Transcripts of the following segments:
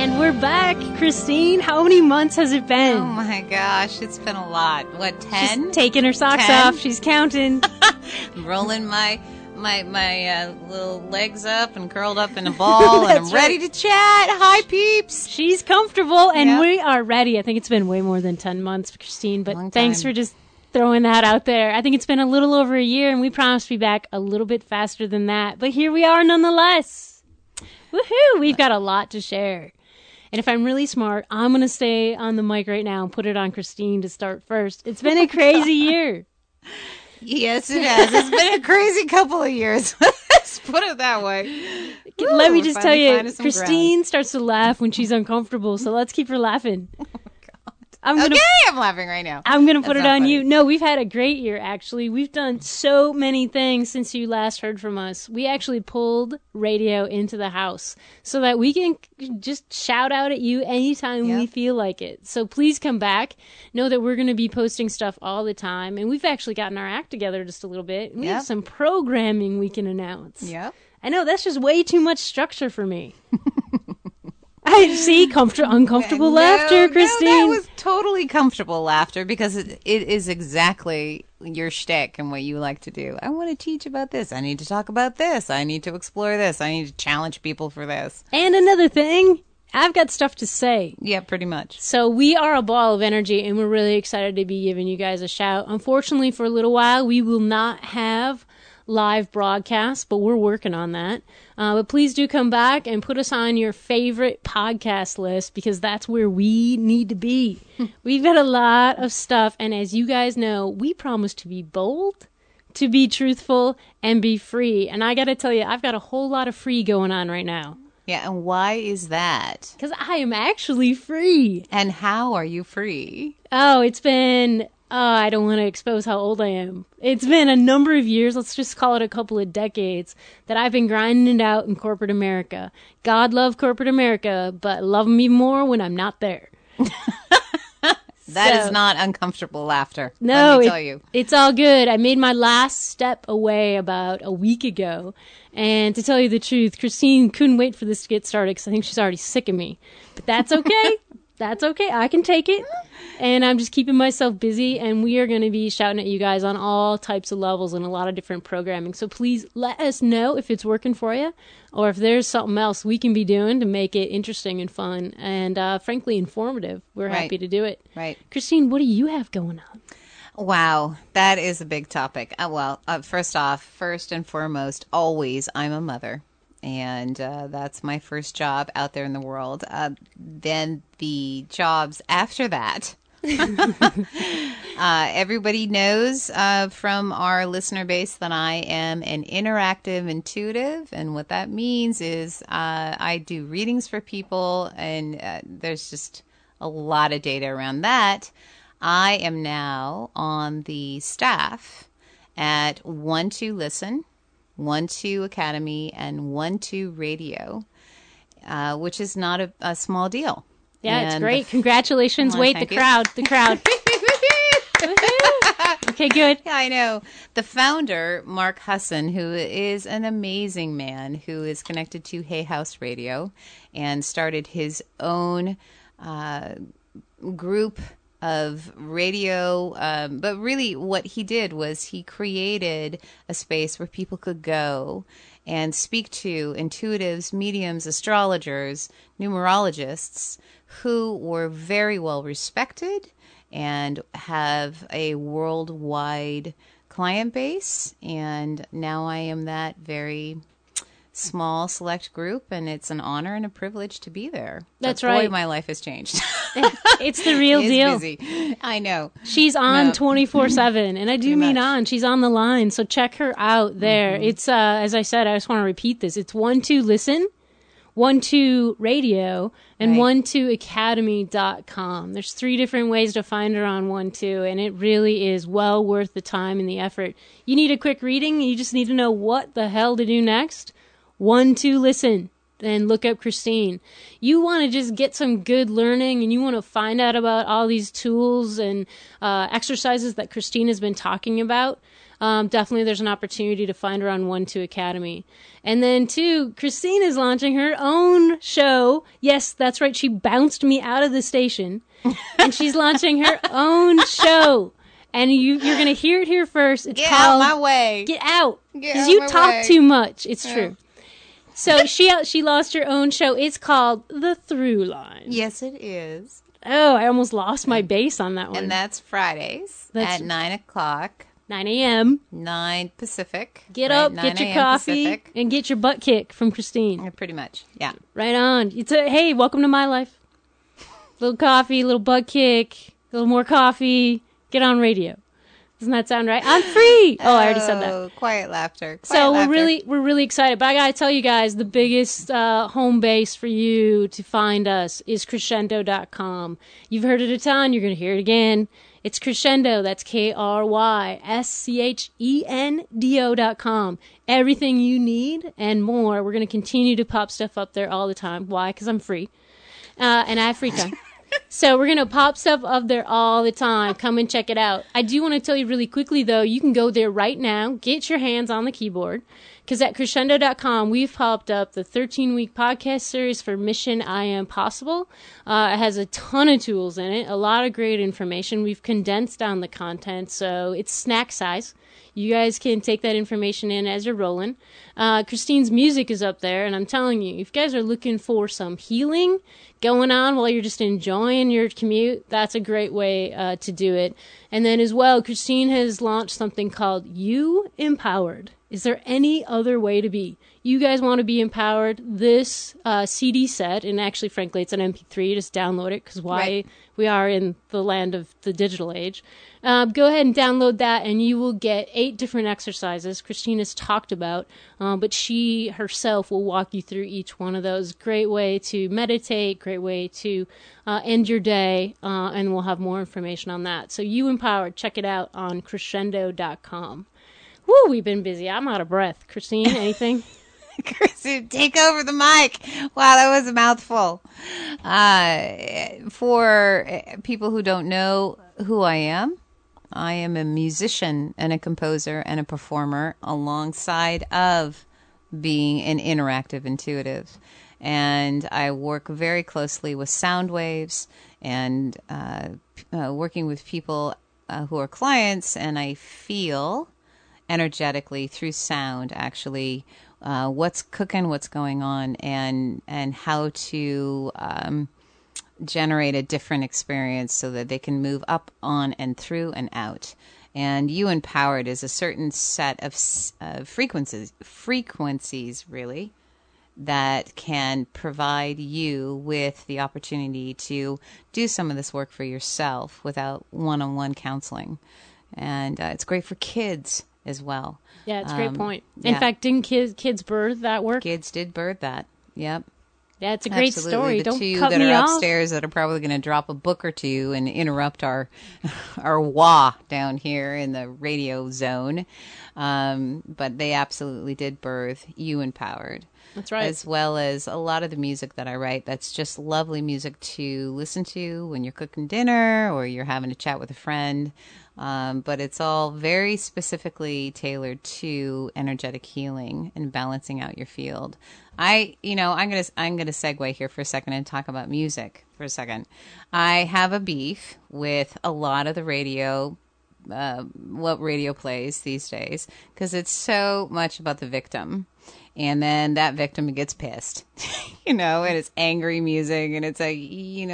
And we're back. Christine, how many months has it been? Oh my gosh, it's been a lot. What, 10? She's taking her socks 10? off. She's counting. I'm rolling my little legs up and curled up in a ball, and I'm ready to chat. Hi, peeps. She's comfortable, and Yep. we are ready. I think it's been way more than 10 months, Christine, but Long thanks time. for just throwing that out there. I think it's been a little over a year, and we promise to be back a little bit faster than that. But here we are nonetheless. Woohoo! We've got a lot to share. And if I'm really smart, I'm going to stay on the mic right now and put it on Christine to start first. It's been a crazy year. Yes, it has. It's been a crazy couple of years. Let's put it that way. Let me We're just tell finally you, finding some Christine starts to laugh when she's uncomfortable, so let's keep her laughing. Okay, I'm laughing right now. I'm going to put That's it not on funny. you. No, we've had a great year, actually. We've done so many things since you last heard from us. We actually pulled radio into the house so that we can just shout out at you anytime we Yep. feel like it. So please come back. Know that we're going to be posting stuff all the time. And we've actually gotten our act together just a little bit. We have Yep. some programming we can announce. Yep. I know, that's just way too much structure for me. I see uncomfortable laughter, Christine. No, that was totally comfortable laughter because it is exactly your shtick and what you like to do. I want to teach about this. I need to talk about this. I need to explore this. I need to challenge people for this. And another thing, I've got stuff to say. Yeah, pretty much. So we are a ball of energy, and we're really excited to be giving you guys a shout. Unfortunately, for a little while, we will not have live broadcasts, but we're working on that. But please do come back and put us on your favorite podcast list, because that's where we need to be. We've got a lot of stuff, and as you guys know, we promise to be bold, to be truthful, and be free. And I got to tell you, I've got a whole lot of free going on right now, Yeah, and why is that? because I am actually free. And how are you free? Oh, it's been, I don't want to expose how old I am. It's been a number of years, let's just call it a couple of decades, that I've been grinding it out in corporate America. God love corporate America, but love me more when I'm not there. That So- is not uncomfortable laughter. No, let me tell you. it's all good. I made my last step away about a week ago. And to tell you the truth, Christine couldn't wait for this to get started because I think she's already sick of me. But that's okay. That's okay. I can take it. And I'm just keeping myself busy. And we are going to be shouting at you guys on all types of levels and a lot of different programming. So please let us know if it's working for you or if there's something else we can be doing to make it interesting and fun and, frankly, informative. We're Right. happy to do it. Right. Christine, what do you have going on? Wow, that is a big topic. First and foremost, always I'm a mother. And that's my first job out there in the world. Then the jobs after that. Everybody knows from our listener base that I am an interactive intuitive. And what that means is I do readings for people. And there's just a lot of data around that. I am now on the staff at 1-2 Listen, 1-2 Academy, and 1-2 Radio, which is not a small deal. Yeah, it's And great. Congratulations. Well, Wait, thank the you. crowd. Woohoo. Okay, good. Yeah, I know. The founder, Mark Husson, who is an amazing man who is connected to Hay House Radio and started his own group of radio, but really what he did was he created a space where people could go and speak to intuitives, mediums, astrologers, numerologists who were very well respected and have a worldwide client base. And now I am that very small select group, and it's an honor and a privilege to be there. That's But right. Boy, my life has changed. It's the real It's deal. busy. I know. She's on No. 24/7, and I do Pretty mean much. on. She's on the line, so check her out there. It's, as I said, I just want to repeat this. It's 1-2 Listen, 1-2 Radio, and Right. 1-2academy.com. There's 3 different ways to find her on 1-2, and it really is well worth the time and the effort. You need a quick reading, you just need to know what the hell to do next. 1-2 Listen, and look up Christine. You want to just get some good learning, and you want to find out about all these tools and exercises that Christine has been talking about. definitely there's an opportunity to find her on 1-2 Academy. And then 2, Christine is launching her own show. Yes, that's right. She bounced me out of the station. And she's launching her own show. And you're going to hear it here first. It's Get called out my way. Get Out. Get Because out you my talk way. too much. It's true. So she lost her own show. It's called The Through Line. Yes, it is. Oh, I almost lost my base on that one. And that's Fridays That's- at 9 o'clock, 9 a.m. 9 Pacific. Get right? up, 9 get your a.m. coffee, Pacific. and get your butt kicked from Christine. Yeah, pretty much. Yeah. Right on. Hey, welcome to my life. Little coffee, little butt kick, a little more coffee. Get on radio. Doesn't that sound right? I'm free. Oh, I already said that. Oh, quiet laughter. So Quiet laughter. we're really excited. But I gotta tell you guys, the biggest home base for you to find us is crescendo.com. You've heard it a ton. You're gonna hear it again. It's Crescendo. That's KRYSCHENDO.com. Everything you need and more. We're gonna continue to pop stuff up there all the time. Why? Because I'm free, and I have free time. So we're going to pop stuff up there all the time. Come and check it out. I do want to tell you really quickly, though, you can go there right now, get your hands on the keyboard, because at crescendo.com, we've popped up the 13-week podcast series for Mission I Am Possible. It has a ton of tools in it, a lot of great information. We've condensed down the content, so it's snack size. You guys can take that information in as you're rolling. Christine's music is up there, and I'm telling you, if you guys are looking for some healing going on while you're just enjoying your commute, that's a great way to do it. And then as well, Christine has launched something called You Empowered. Is there any other way to be? You guys want to be empowered? This CD set, and actually, frankly, it's an MP3. Just download it, because why? Right. We are in the land of the digital age. Go ahead and download that, and you will get 8 different exercises Christina's talked about, but she herself will walk you through each one of those. Great way to meditate, great way to end your day, and we'll have more information on that. So You Empowered, check it out on crescendo.com. Woo, we've been busy. I'm out of breath. Christine, anything? Christine, take over the mic. Wow, that was a mouthful. For people who don't know who I am a musician and a composer and a performer alongside of being an interactive intuitive. And I work very closely with sound waves and working with people who are clients, and I feel energetically through sound actually what's cooking, what's going on, and how to generate a different experience so that they can move up, on, and through and out. And You Empowered is a certain set of frequencies really, that can provide you with the opportunity to do some of this work for yourself without one-on-one counseling. And it's great for kids as well. Yeah, it's a great point. In yeah. fact, didn't kids birth that work? Kids did birth that. Yep. Yeah, it's a great Absolutely. story. The Don't two cut that me are off. upstairs that are probably going to drop a book or two and interrupt our wah down here in the radio zone. But they absolutely did birth You Empowered. That's right. As well as a lot of the music that I write. That's just lovely music to listen to when you're cooking dinner or you're having a chat with a friend. But it's all very specifically tailored to energetic healing and balancing out your field. I'm gonna segue here for a second and talk about music for a second. I have a beef with a lot of the radio, what radio plays these days, because it's so much about the victim. And then that victim gets pissed, and it's angry music, and it's like,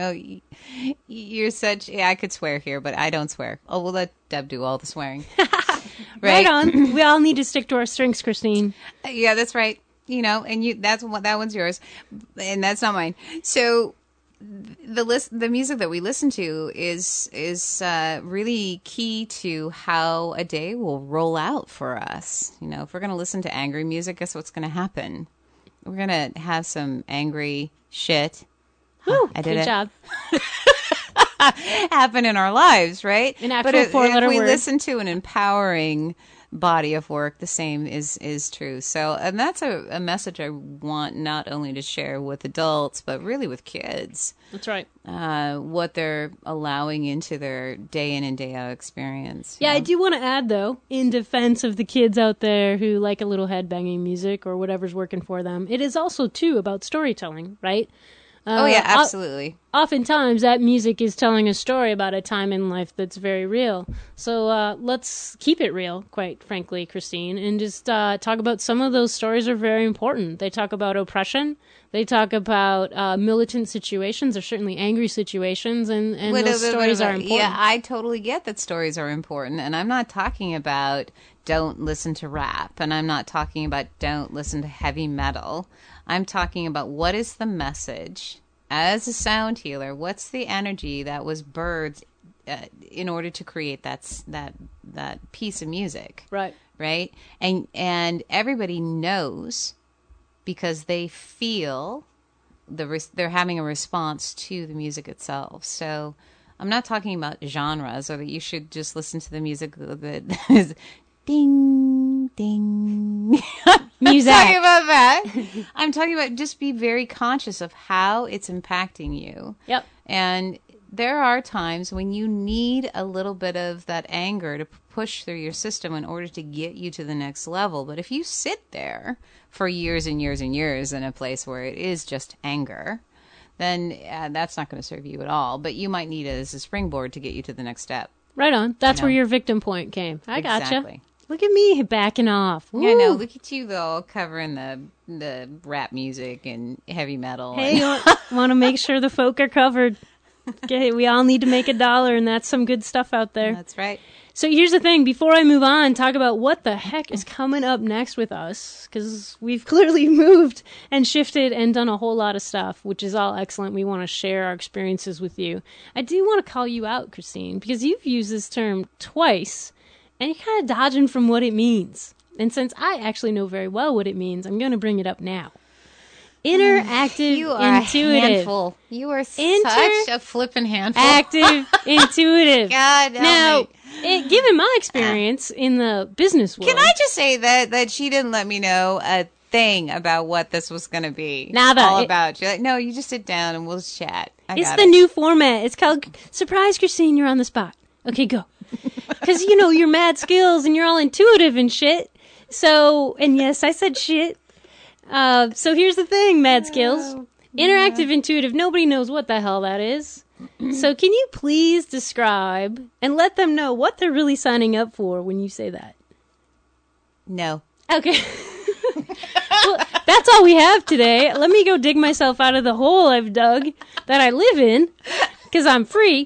you're such, I could swear here, but I don't swear. Oh, we'll let Deb do all the swearing. Right on. We all need to stick to our strengths, Christine. Yeah, that's right. And that one's yours, and that's not mine. So the music that we listen to is really key to how a day will roll out for us. If we're going to listen to angry music, guess what's going to happen? We're going to have some angry shit. Woo, I did good it. job. Happen in our lives, right? An actual but if four-letter we word. listen to an empowering body of work, the same is true. So, and that's a message I want not only to share with adults, but really with kids. That's right. What they're allowing into their day in and day out experience. Yeah, I do want to add, though, in defense of the kids out there who like a little headbanging music or whatever's working for them, it is also, too, about storytelling, right? Oh, yeah, absolutely. Oftentimes, that music is telling a story about a time in life that's very real. So let's keep it real, quite frankly, Christine, and just talk about some of those stories are very important. They talk about oppression. They talk about militant situations or certainly angry situations, and those stories are important. Yeah, I totally get that stories are important, and I'm not talking about don't listen to rap, and I'm not talking about don't listen to heavy metal. I'm talking about what is the message as a sound healer. What's the energy that was birthed in order to create that piece of music, right? And everybody knows because they feel they're having a response to the music itself. So I'm not talking about genres or that you should just listen to the music that is ding, ding. Music. I'm talking about that. I'm talking about just be very conscious of how it's impacting you. Yep. And there are times when you need a little bit of that anger to push through your system in order to get you to the next level. But if you sit there for years and years and years in a place where it is just anger, then that's not going to serve you at all. But you might need it as a springboard to get you to the next step. Right on. That's where your victim point came. I gotcha. Exactly. Look at me backing off. Woo. Yeah, no, look at you though, covering the rap music and heavy metal. Hey, want to make sure the folk are covered. Okay, we all need to make $1, and that's some good stuff out there. That's right. So here's the thing. Before I move on, talk about what the heck is coming up next with us, because we've clearly moved and shifted and done a whole lot of stuff, which is all excellent. We want to share our experiences with you. I do want to call you out, Christine, because you've used this term twice, and you're kind of dodging from what it means. And since I actually know very well what it means, I'm going to bring it up now. Interactive, you are intuitive. A handful. You are such a flippin' handful. Active, intuitive. God, now, given my experience in the business world, can I just say that she didn't let me know a thing about what this was going to be? Nada. All about. She's like, no, you just sit down and we'll chat. It's the new format. It's called Surprise Christine. You're on the spot. Okay, go. Because you're mad skills and you're all intuitive and shit. So, and yes, I said shit. So here's the thing, mad skills. Interactive, intuitive, nobody knows what the hell that is. So can you please describe and let them know what they're really signing up for when you say that? No. Okay. Well, that's all we have today. Let me go dig myself out of the hole I've dug that I live in, because I'm free.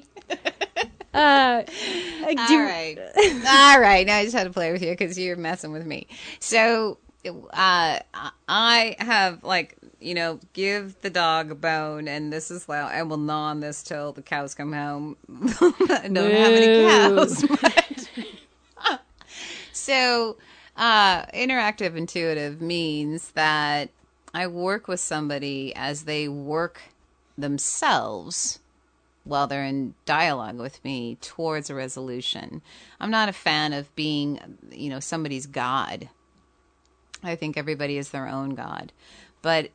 All right. All right. Now I just had to play with you because you're messing with me. So I have, give the dog a bone, and this is loud. I will gnaw on this till the cows come home. I don't have any cows. So, interactive intuitive means that I work with somebody as they work themselves while they're in dialogue with me towards a resolution. I'm not a fan of being, somebody's God. I think everybody is their own God. But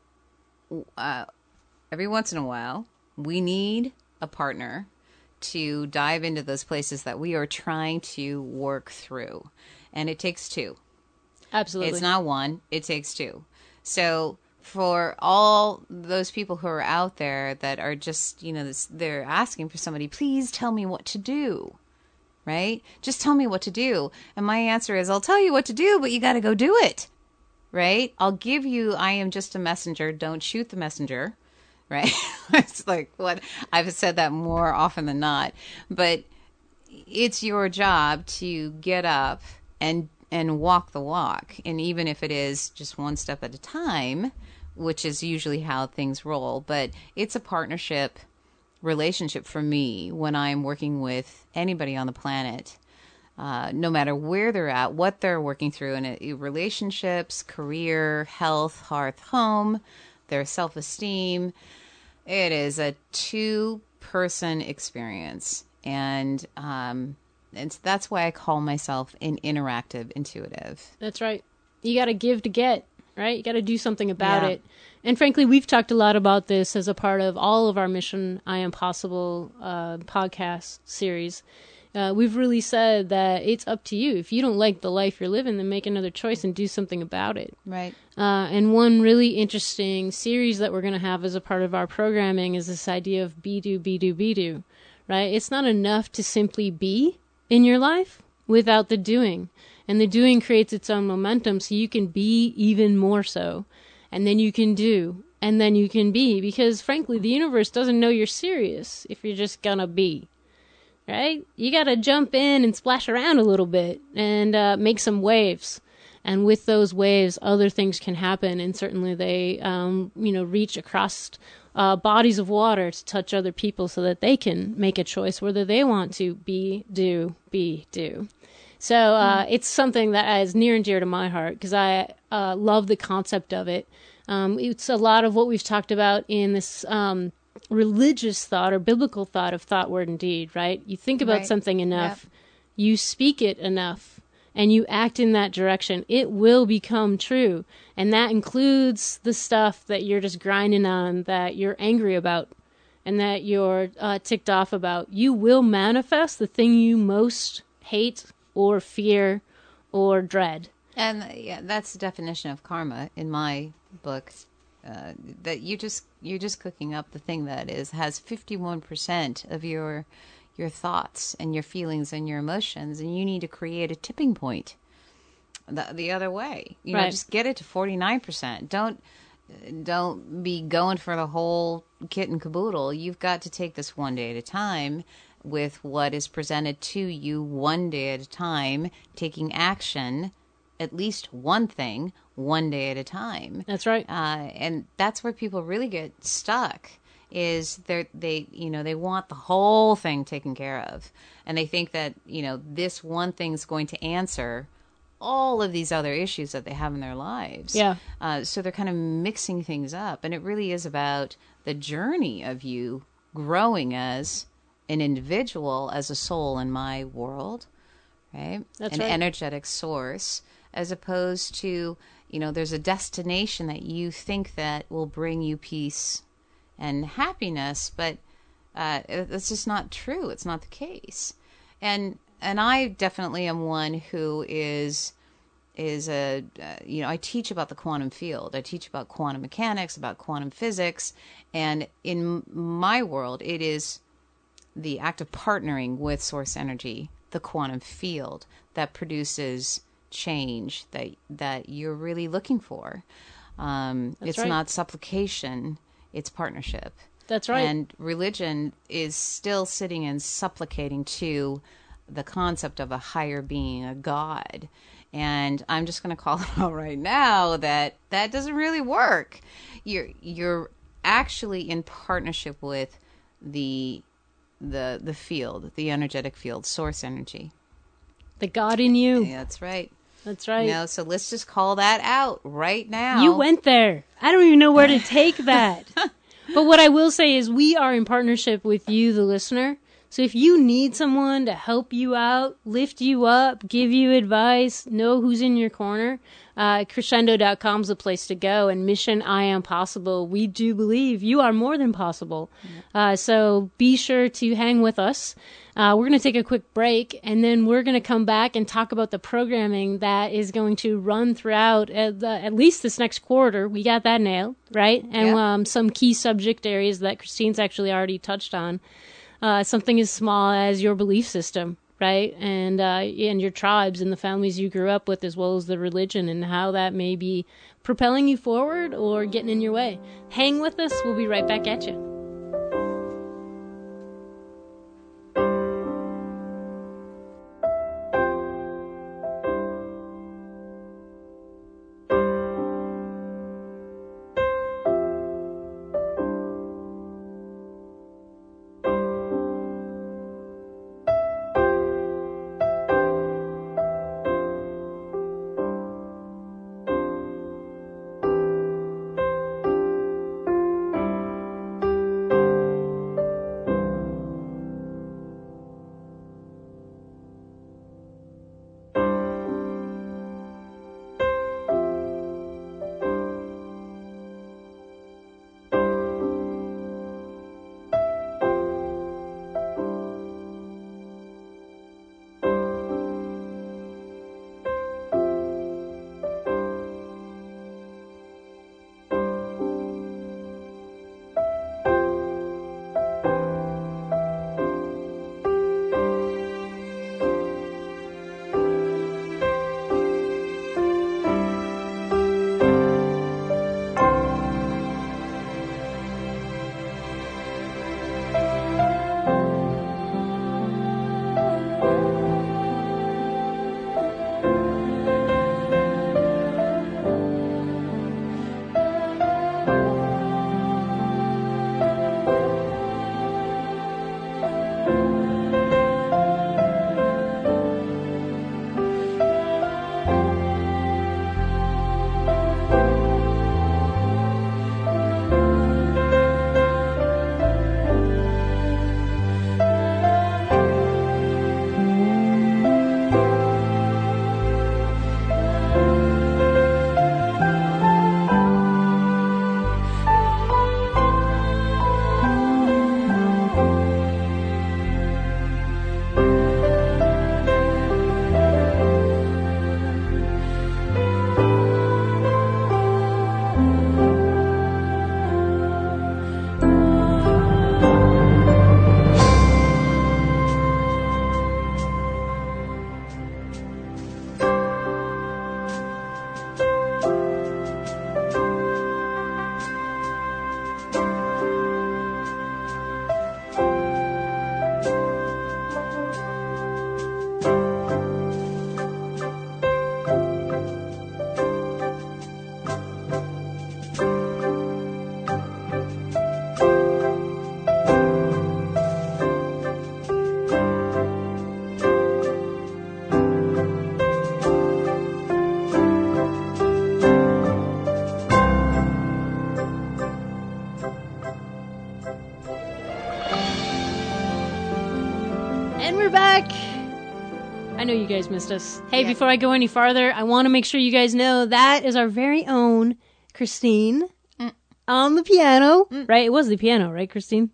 every once in a while, we need a partner to dive into those places that we are trying to work through. And it takes two. Absolutely. It's not one. It takes two. So for all those people who are out there that are just, they're asking for somebody, please tell me what to do. Right? Just tell me what to do. And my answer is, I'll tell you what to do, but you got to go do it. Right? I'll give you, I am just a messenger. Don't shoot the messenger. Right? It's like what I've said that more often than not. But it's your job to get up and walk the walk. And even if it is just one step at a time, which is usually how things roll, but it's a partnership relationship for me when I'm working with anybody on the planet. No matter where they're at, what they're working through in relationships, career, health, hearth, home, their self-esteem. It is a two-person experience. And And so that's why I call myself an interactive intuitive. That's right. You got to give to get, right? You got to do something about Yeah. it. And frankly, we've talked a lot about this as a part of all of our Mission I Am Possible podcast series. We've really said that it's up to you. If you don't like the life you're living, then make another choice and do something about it. Right. And one really interesting series that we're going to have as a part of our programming is this idea of be do, be do, be do, right? It's not enough to simply be in your life without the doing. And the doing creates its own momentum, so you can be even more so. And then you can do. And then you can be. Because frankly, the universe doesn't know you're serious if you're just gonna be. Right? You gotta jump in and splash around a little bit and make some waves. And with those waves, other things can happen. And certainly they, reach across bodies of water to touch other people so that they can make a choice whether they want to be, do. So it's something that is near and dear to my heart because I love the concept of it. It's a lot of what we've talked about in this religious thought or biblical thought of thought, word, and deed, right? You think about Right. something enough, Yep. you speak it enough, and you act in that direction, it will become true. And that includes the stuff that you're just grinding on, that you're angry about, and that you're ticked off about. You will manifest the thing you most hate or fear or dread. And that's the definition of karma in my book. That you're just cooking up the thing that has 51% of your thoughts and your feelings and your emotions, and you need to create a tipping point the other way. You know, Right. just get it to 49%. Don't be going for the whole kit and caboodle. You've got to take this one day at a time with what is presented to you one day at a time, taking action, at least one thing, one day at a time. That's right. And that's where people really get stuck. Is they want the whole thing taken care of, and they think that this one thing's going to answer all of these other issues that they have in their lives. Yeah. So they're kind of mixing things up, and it really is about the journey of you growing as an individual, as a soul in my world, right? That's an right. energetic source, as opposed to there's a destination that you think that will bring you peace and happiness, but it's just not true. It's not the case. And I definitely am one who is I teach about the quantum field. I teach about quantum mechanics, about quantum physics, and in my world, it is the act of partnering with source energy, the quantum field, that produces change that you're really looking for. It's right. not supplication, it's partnership. That's right. And religion is still sitting and supplicating to the concept of a higher being, a God. And I'm just going to call it out right now that doesn't really work. You're actually in partnership with the field, the energetic field, source energy. The God in you. Yeah, that's right. That's right. So let's just call that out right now. You went there. I don't even know where to take that. But what I will say is we are in partnership with you, the listener. So if you need someone to help you out, lift you up, give you advice, know who's in your corner, crescendo.com is the place to go. And Mission I Am Possible, we do believe you are more than possible. So be sure to hang with us. We're going to take a quick break, and then we're going to come back and talk about the programming that is going to run throughout at least this next quarter. We got that nailed, right? And Yeah. some key subject areas that Christine's actually already touched on. Something as small as your belief system, right? And your tribes and the families you grew up with, as well as the religion and how that may be propelling you forward or getting in your way. Hang with us. We'll be right back at you. And we're back. I know you guys missed us. Hey, Yeah. before I go any farther, I want to make sure you guys know that is our very own Christine on the piano. Right? It was the piano, right, Christine?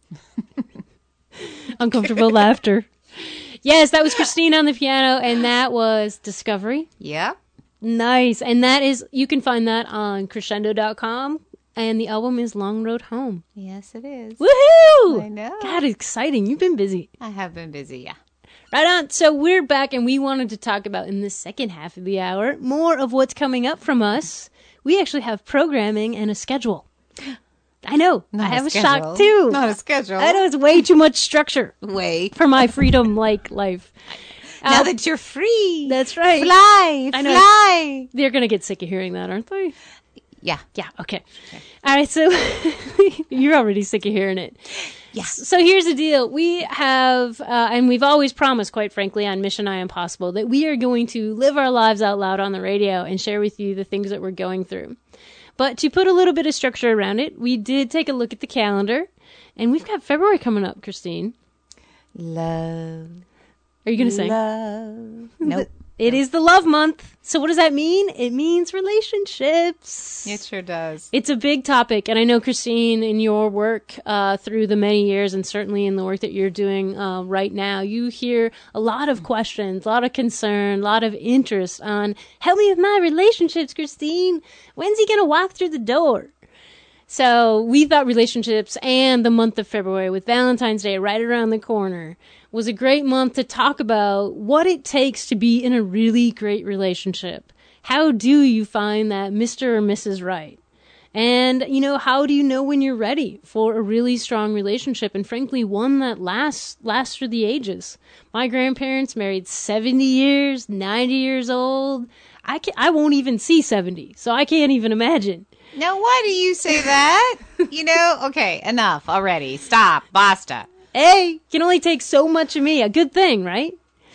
Uncomfortable laughter. Yes, that was Christine on the piano, and that was Discovery. Yeah. Nice. And that is, you can find that on crescendo.com, and the album is Long Road Home. Yes, it is. Woohoo! I know. God, it's exciting. You've been busy. I have been busy, yeah. Right on. So we're back, and we wanted to talk about in the second half of the hour more of what's coming up from us. We actually have programming and a schedule. I know. I have a shock too. Not a schedule. I know it's way too much structure Way. for my freedom-like life. Now that you're free. That's right. Fly. I know. Fly. They're going to get sick of hearing that, aren't they? Yeah. Yeah, okay. All right, so you're already sick of hearing it. Yeah. So here's the deal. We have, and we've always promised, quite frankly, on Mission I Impossible, that we are going to live our lives out loud on the radio and share with you the things that we're going through. But to put a little bit of structure around it, we did take a look at the calendar, and we've got February coming up, Christine. Love. Are you going to sing? Love. Nope. It is the love month. So what does that mean? It means relationships. It sure does. It's a big topic, and I know, Christine, in your work through the many years, and certainly in the work that you're doing right now, you hear a lot of questions, a lot of concern, a lot of interest on, help me with my relationships, Christine. When's he going to walk through the door? So we thought relationships and the month of February, with Valentine's Day right around the corner, was a great month to talk about what it takes to be in a really great relationship. How do you find that Mr. or Mrs. Right? And, you know, how do you know when you're ready for a really strong relationship, and frankly, one that lasts through the ages? My grandparents married 70 years, 90 years old. I won't even see 70, so I can't even imagine. Now, why do you say that? Okay, enough already. Stop. Basta. Hey, can only take so much of me. A good thing, right?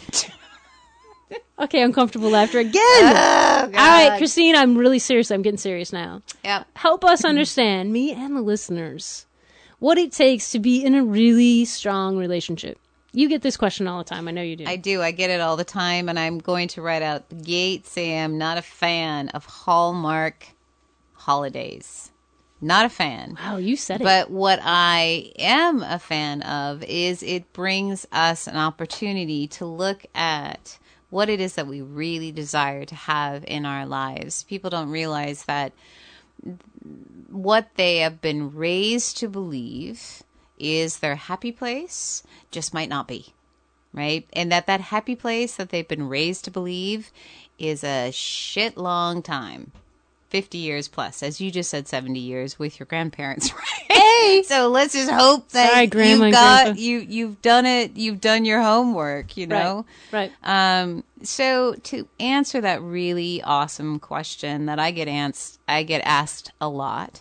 Okay, uncomfortable laughter again. Oh, God. All right, Christine, I'm really serious. I'm getting serious now. Yep. Help us understand, me and the listeners, what it takes to be in a really strong relationship. You get this question all the time. I know you do. I do. I get it all the time, and I'm going to write out the gate, say I'm not a fan of Hallmark holidays. Not a fan. Wow, you said it. But what I am a fan of is it brings us an opportunity to look at what it is that we really desire to have in our lives. People don't realize that what they have been raised to believe is their happy place just might not be, right? And that happy place that they've been raised to believe is a shit long time. 50 years plus, as you just said, 70 years with your grandparents, right? Hey! So let's just hope that Sorry, Grandma and Grandpa. you've done it, you've done your homework, you know? Right. So to answer that really awesome question that I get asked a lot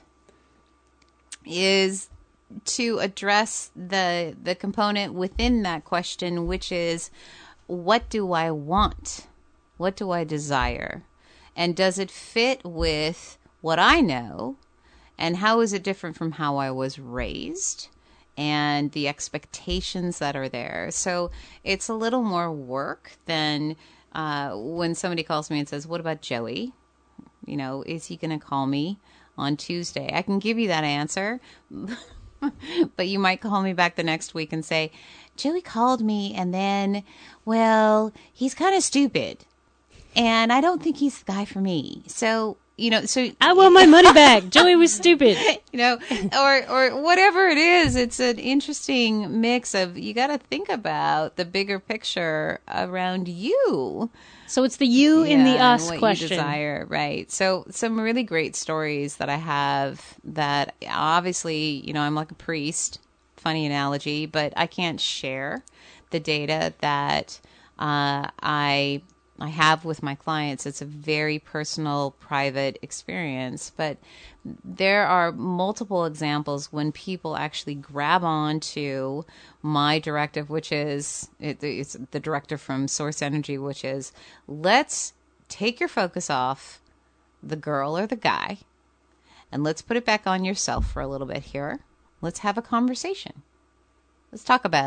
is to address the component within that question, which is, what do I want? What do I desire? And does it fit with what I know? And how is it different from how I was raised? And the expectations that are there. So it's a little more work than when somebody calls me and says, what about Joey? You know, is he going to call me on Tuesday? I can give you that answer. But you might call me back the next week and say, Joey called me and then, well, he's kind of stupid. And I don't think he's the guy for me. So, I want my money back. Joey was stupid. Or whatever it is. It's an interesting mix of, you got to think about the bigger picture around you. So it's the you and the us and what question. You desire, right. So some really great stories that I have that obviously, I'm like a priest, funny analogy, but I can't share the data that I have with my clients. It's a very personal, private experience, but there are multiple examples when people actually grab on to my directive, which is, it's the directive from Source Energy, which is, let's take your focus off the girl or the guy, and let's put it back on yourself for a little bit here. Let's have a conversation. Let's talk about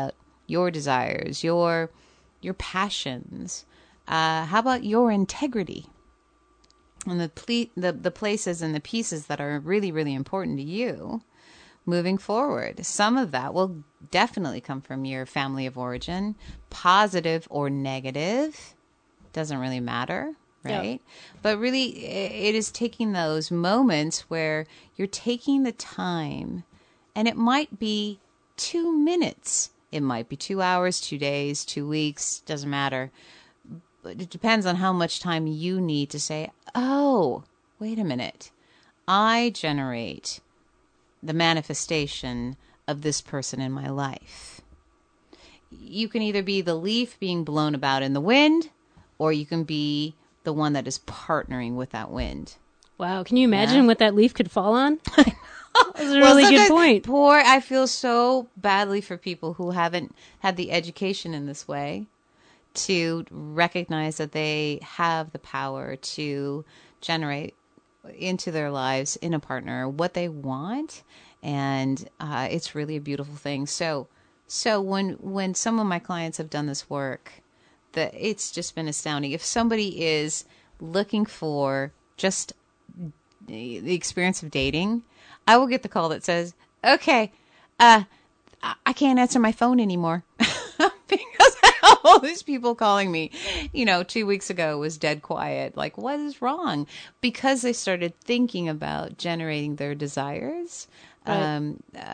your desires, your passions? How about your integrity? And the places and the pieces that are really, really important to you moving forward. Some of that will definitely come from your family of origin, positive or negative. Doesn't really matter, right? Yep. But really, it is taking those moments where you're taking the time, and it might be 2 minutes. It might be 2 hours, 2 days, 2 weeks, doesn't matter. But it depends on how much time you need to say, oh, wait a minute. I generate the manifestation of this person in my life. You can either be the leaf being blown about in the wind, or you can be the one that is partnering with that wind. Wow. Can you imagine what that leaf could fall on? That's a really good point. I feel so badly for people who haven't had the education in this way to recognize that they have the power to generate into their lives in a partner what they want. And it's really a beautiful thing. So when some of my clients have done this work, it's just been astounding. If somebody is looking for just the experience of dating, I will get the call that says, okay, I can't answer my phone anymore because all these people calling me, 2 weeks ago was dead quiet. Like, what is wrong? Because they started thinking about generating their desires, right.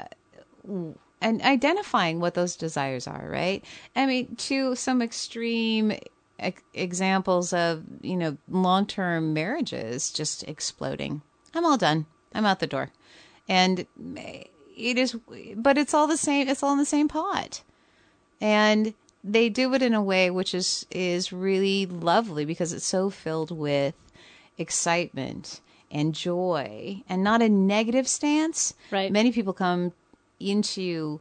And identifying what those desires are, right? I mean, to some extreme examples of, long-term marriages just exploding. I'm all done. I'm out the door. And but it's all the same. It's all in the same pot. And they do it in a way which is really lovely because it's so filled with excitement and joy and not a negative stance. Right. Many people come into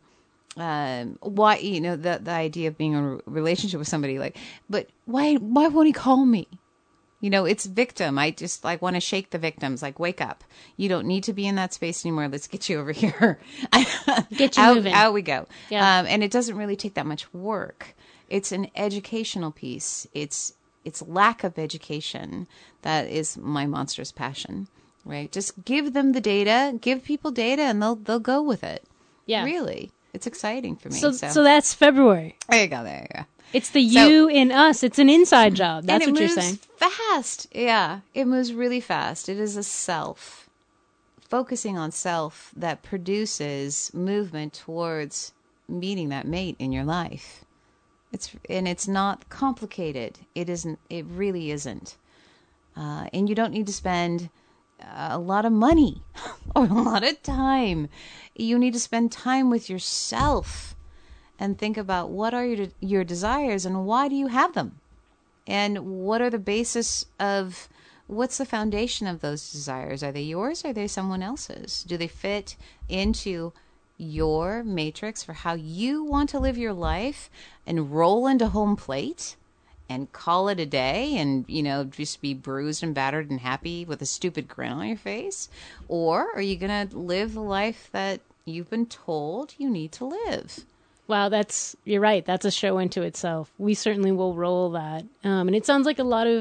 why the idea of being in a relationship with somebody but why won't he call me? It's victim. I just want to shake the victims. Wake up. You don't need to be in that space anymore. Let's get you over here. Get you moving. Out we go. Yeah. And it doesn't really take that much work. It's an educational piece. It's lack of education that is my monstrous passion, right? Just give them the data, give people data, and they'll go with it. Yeah. Really. It's exciting for me. So that's February. There you go. It's the you in us. It's an inside job. That's what you're saying. Fast. Yeah. It moves really fast. It is a self. Focusing on self that produces movement towards meeting that mate in your life. It's not complicated. It isn't. It really isn't. And you don't need to spend a lot of money or a lot of time. You need to spend time with yourself and think about what are your desires and why do you have them? And what are the basis of, what's the foundation of those desires? Are they yours or are they someone else's? Do they fit into your matrix for how you want to live your life and roll into home plate and call it a day and, just be bruised and battered and happy with a stupid grin on your face? Or are you going to live the life that you've been told you need to live? Wow, you're right. That's a show into itself. We certainly will roll that. And it sounds like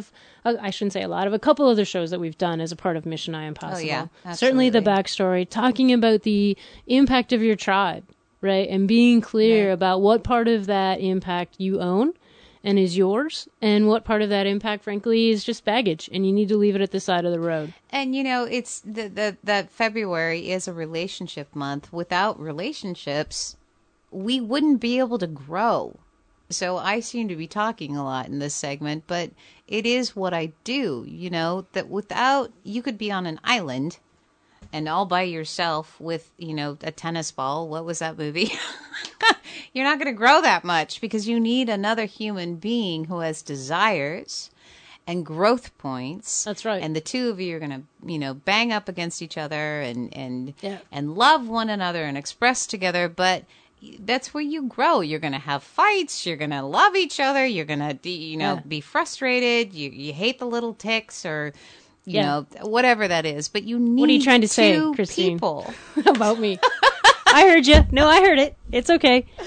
a couple other shows that we've done as a part of Mission I Impossible. Oh, yeah, absolutely. Certainly the backstory, talking about the impact of your tribe, right? And being clear about what part of that impact you own and is yours, and what part of that impact, frankly, is just baggage, and you need to leave it at the side of the road. And it's that February is a relationship month. Without relationships, we wouldn't be able to grow. So I seem to be talking a lot in this segment, but it is what I do. That without, you could be on an island and all by yourself with, a tennis ball. What was that movie? You're not going to grow that much because you need another human being who has desires and growth points. That's right. And the two of you are going to, bang up against each other and love one another and express together. But that's where you grow. You're going to have fights. You're going to love each other. You're going to, be frustrated. You hate the little ticks or, whatever that is. But you need What are you trying to say, Christine? People. About me. I heard you. No, I heard it. It's okay.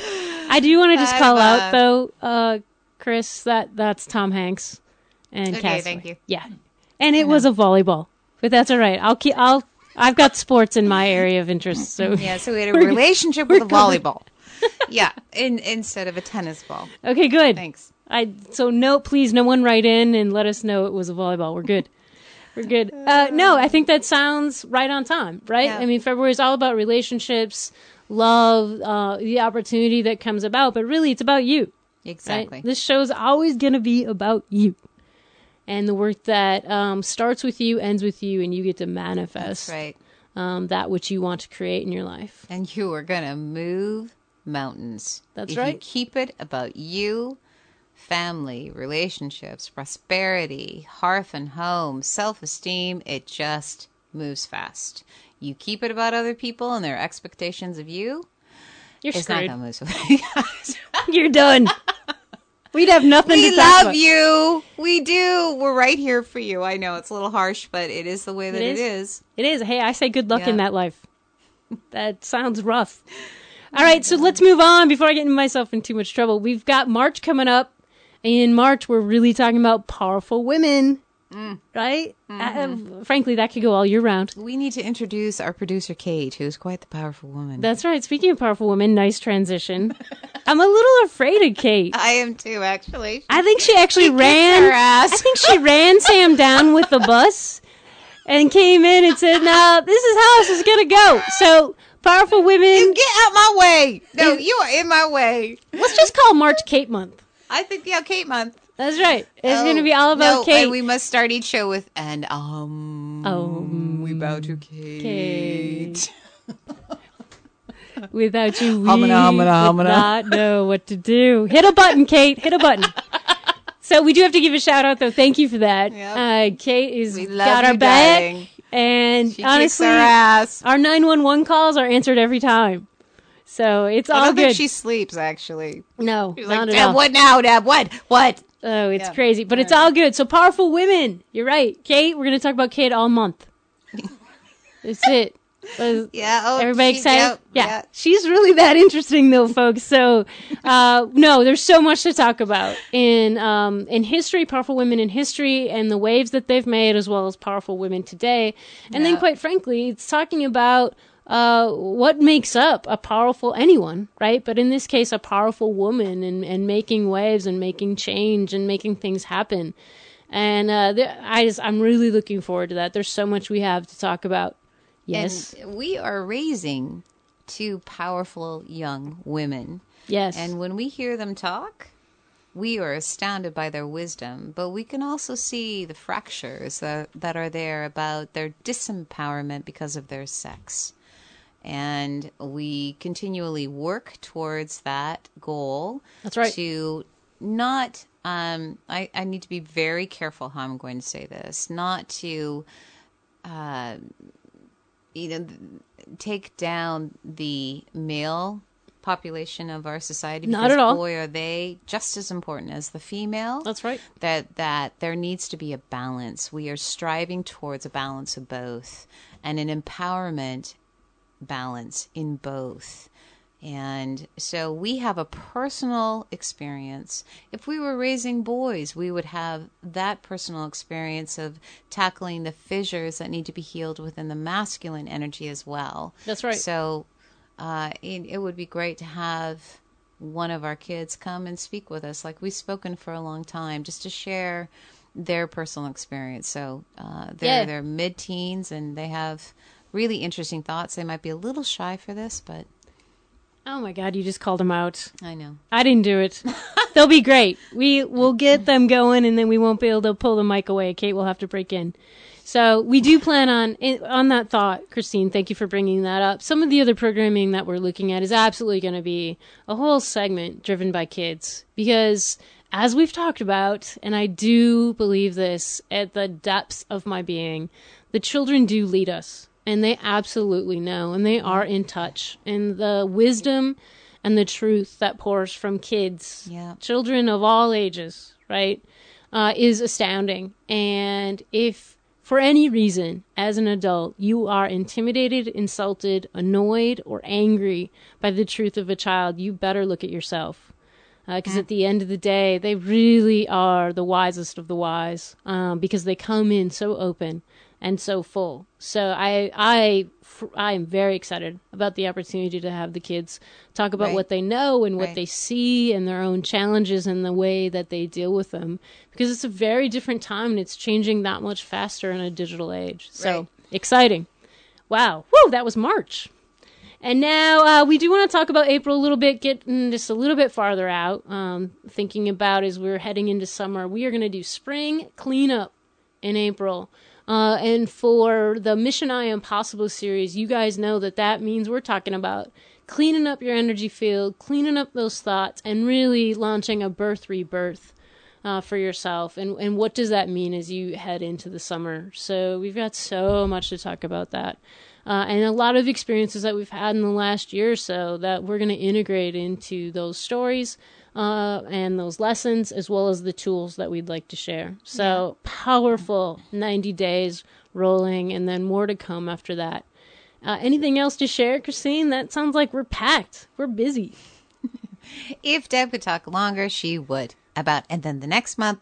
I do want to just call out, Bye. though, Chris, that's Tom Hanks and Okay, Castaway. thank you. Yeah. And it was a volleyball. But that's all right. I've got sports in my area of interest, so Yeah, so we had a relationship with a volleyball. Yeah, instead of a tennis ball. okay, good. Thanks. Please, no one write in and let us know it was a volleyball. We're good. We're good. No, I think that sounds right on time, right? Yeah. I mean, February is all about relationships, love, the opportunity that comes about, but really it's about you. Exactly. Right? This show's always going to be about you. And the work that starts with you, ends with you, and you get to manifest That's right. that which you want to create in your life. And you are going to move mountains. That's if right. you keep it about you, family, relationships, prosperity, hearth and home, self-esteem, it just moves fast. You keep it about other people and their expectations of you, You're it's not screwed. going to move so fast. You're done. We'd have nothing We to talk love about. you. We do. We're right here for you. I know it's a little harsh, but it is the way that it is. It is. Hey, I say good luck in Yeah. that life. That sounds rough. All right, so let's move on before I get myself in too much trouble. We've got March coming up. In March, we're really talking about powerful women, right? Frankly, that could go all year round. We need to introduce our producer, Kate, who's quite the powerful woman. That's right. Speaking of powerful women, nice transition. I'm a little afraid of Kate. I am too, actually. I think she actually ran. her ass. I think she ran Sam down with the bus and came in and said, "No, this is how this is gonna go." So, powerful women. Get out my way. No, you are in my way. Let's just call March Kate Month. I think, yeah, Kate month. That's right. It's Oh, going to be all about no, Kate. And we must start each show with, we bow to Kate. Without you, we Humana, humana, would humana. not know what to do. Hit a button, Kate. Hit a button. So we do have to give a shout out, though. Thank you for that. Yep. Kate is We love got our you, back, darling. and She honestly, kicks our ass. our 911 calls are answered every time. So it's I all don't good. think she sleeps, actually. No, She's not like, at all. Deb, what now, Deb? What? Oh, it's Yeah. crazy, but it's all good. So powerful women. You're right, Kate. We're going to talk about Kate all month. That's it. Yeah. Oh, Everybody excited? Yeah. She's really that interesting, though, folks. So, no, there's so much to talk about in history, powerful women in history, and the waves that they've made, as well as powerful women today. And then, Yeah. quite frankly, it's talking about what makes up a powerful anyone, right? But in this case, a powerful woman, and making waves and making change and making things happen. And I'm really looking forward to that. There's so much we have to talk about. Yes. And we are raising two powerful young women. Yes. And when we hear them talk, we are astounded by their wisdom, but we can also see the fractures that are there about their disempowerment because of their sex. And we continually work towards that goal. That's right. To not, I need to be very careful how I'm going to say this, not to, take down the male population of our society. Not because at all. Boy, are they just as important as the female. That's right. That there needs to be a balance. We are striving towards a balance of both and an empowerment balance in both. And so we have a personal experience. If we were raising boys, we would have that personal experience of tackling the fissures that need to be healed within the masculine energy as well. That's right. So it would be great to have one of our kids come and speak with us, like we've spoken for a long time, just to share their personal experience. So they're mid-teens and they have really interesting thoughts. They might be a little shy for this, but Oh my God, you just called them out. I know. I didn't do it. They'll be great. We'll get them going, and then we won't be able to pull the mic away. Kate will have to break in. So we do plan on that thought, Christine. Thank you for bringing that up. Some of the other programming that we're looking at is absolutely going to be a whole segment driven by kids, because as we've talked about, and I do believe this at the depths of my being, the children do lead us. And they absolutely know, and they are in touch. And the wisdom and the truth that pours from kids, children of all ages, right, is astounding. And if for any reason, as an adult, you are intimidated, insulted, annoyed, or angry by the truth of a child, you better look at yourself. Because at the end of the day, they really are the wisest of the wise, because they come in so open and so full. So I am very excited about the opportunity to have the kids talk about what they know and what they see and their own challenges and the way that they deal with them, because it's a very different time and it's changing that much faster in a digital age. So exciting. Wow. Woo, that was March. And now we do want to talk about April a little bit, getting just a little bit farther out, thinking about as we're heading into summer. We are going to do spring cleanup in April. And for the Mission I Am Possible series, you guys know that means we're talking about cleaning up your energy field, cleaning up those thoughts, and really launching a rebirth for yourself. And what does that mean as you head into the summer? So we've got so much to talk about that. And a lot of experiences that we've had in the last year or so that we're going to integrate into those stories and those lessons, as well as the tools that we'd like to share. So powerful 90 days rolling, and then more to come after that. Anything else to share, Christine? That sounds like we're packed. We're busy. If Deb could talk longer, she would. And then the next month,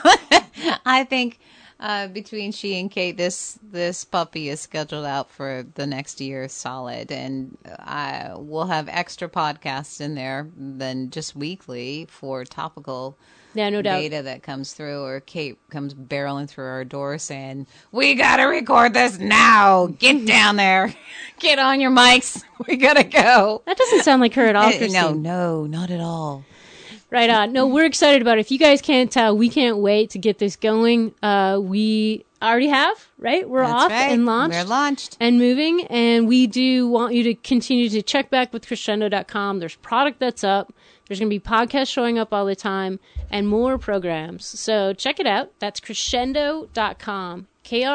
I think between she and Kate, this puppy is scheduled out for the next year solid, and we'll have extra podcasts in there than just weekly for topical data that comes through, or Kate comes barreling through our door saying, "We gotta record this now. Get down there. Get on your mics. We gotta go." That doesn't sound like her at all, Christine. No, not at all. Right on. No, we're excited about it. If you guys can't tell, we can't wait to get this going. We already have, right? We're off and launched. We're launched. And moving. And we do want you to continue to check back with crescendo.com. There's product that's up. There's going to be podcasts showing up all the time and more programs. So check it out. That's crescendo.com.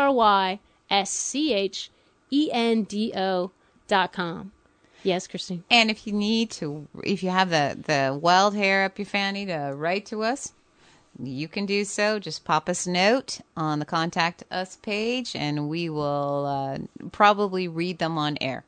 KRYSCHENDO.com. Yes, Christine. And if you have the wild hair up your fanny to write to us, you can do so. Just pop us a note on the Contact Us page, and we will probably read them on air.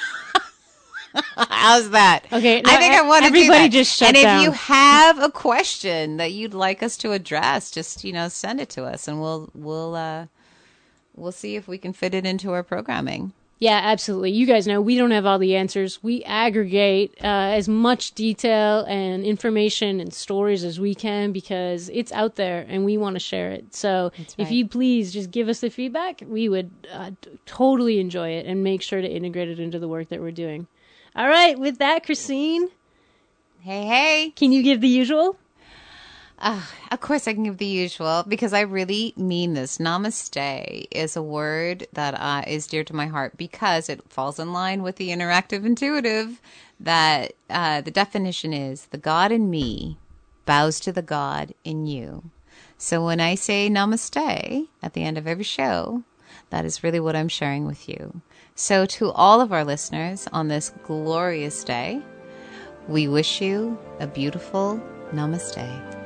How's that? Okay, no, I think I want to do that. Everybody just shut down. And if you have a question that you'd like us to address, just send it to us, and we'll see if we can fit it into our programming. Yeah, absolutely. You guys know we don't have all the answers. We aggregate as much detail and information and stories as we can because it's out there and we want to share it. So if you please just give us the feedback, we would totally enjoy it and make sure to integrate it into the work that we're doing. All right. With that, Christine. Hey. Can you give the usual? Of course I can give the usual, because I really mean this. Namaste is a word that is dear to my heart because it falls in line with the interactive intuitive, that the definition is the God in me bows to the God in you. So when I say namaste at the end of every show, that is really what I'm sharing with you. So to all of our listeners on this glorious day, we wish you a beautiful namaste.